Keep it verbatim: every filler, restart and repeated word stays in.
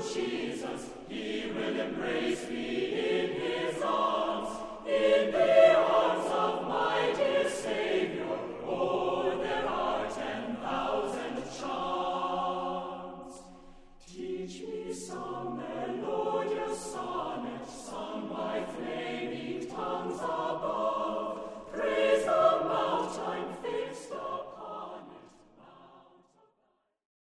Jesus, he will embrace me in his arms.